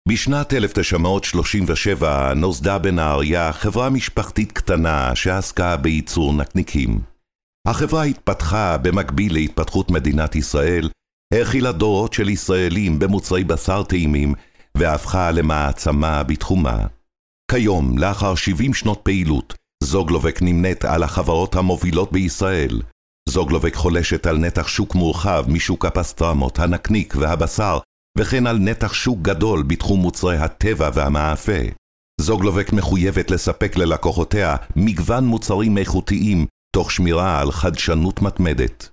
בשנת 1937 נוסדה בנהריה חברה משפחתית קטנה שעסקה בייצור נקניקים. החברה התפתחה במקביל להתפתחות מדינת ישראל, האכילה דורות של ישראלים במוצרי בשר טעימים והפכה למעצמה בתחומה. כיום, לאחר 70 שנות פעילות, זוגלובק נמנית על החברות המובילות בישראל. זוגלובק חולשת על נתח שוק מורחב משוק הפסטרמות, הנקניק והבשר, וכן על נתח שוק גדול בתחום מוצרי הטבע והמאפה. זוגלובק מחויבת לספק ללקוחותיה מגוון מוצרים איכותיים, תוך שמירה על חדשנות מתמדת.